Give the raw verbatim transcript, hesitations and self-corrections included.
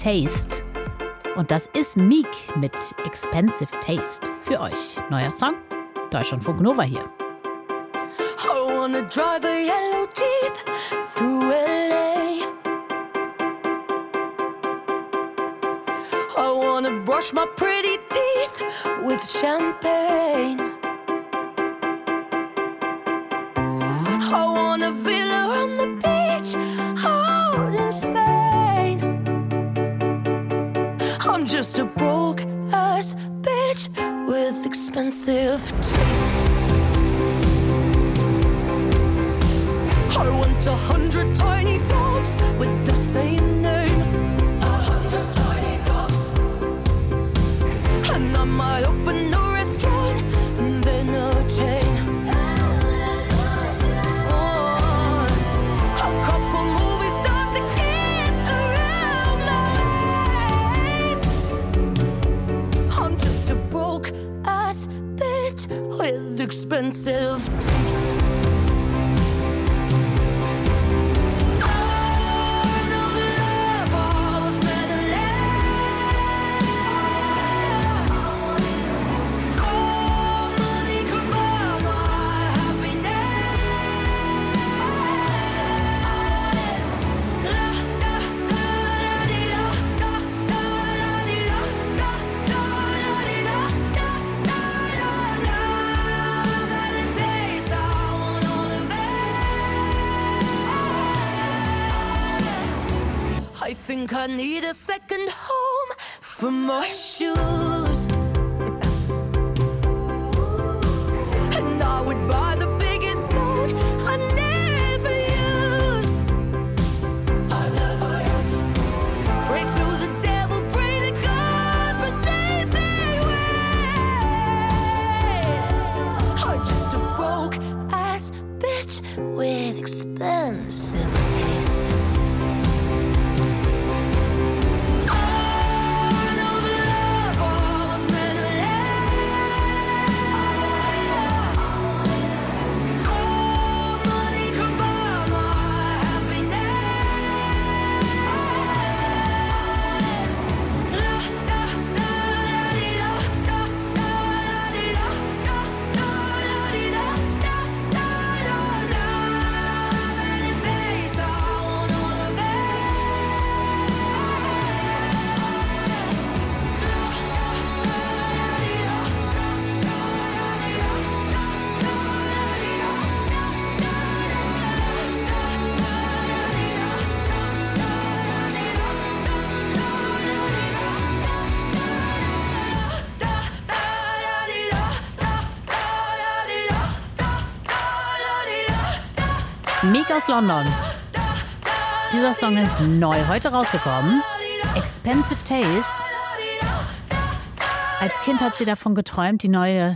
Taste. Und das ist Meek mit Expensive Taste. Für euch. Neuer Song. Deutschlandfunk Nova hier. I wanna drive a yellow Jeep through L A. I wanna brush my pretty teeth with champagne. I want a villa on the beach out in Spain. I'm just a broke ass bitch with expensive taste. I want a hundred tiny dogs with the same name. A hundred tiny dogs. And I might open a restaurant and then a chain. Oh, a couple movie stars to kiss around my waist. I'm just a broke ass bitch with expensive taste. I think I need a second home for my shoes. And I would buy the biggest boat I never use. I never use. Pray to the devil, pray to God, but they say wait. I'm just a broke ass bitch with expensive taste. Meek aus London. Dieser Song ist neu heute rausgekommen. Expensive Taste. Als Kind hat sie davon geträumt, die neue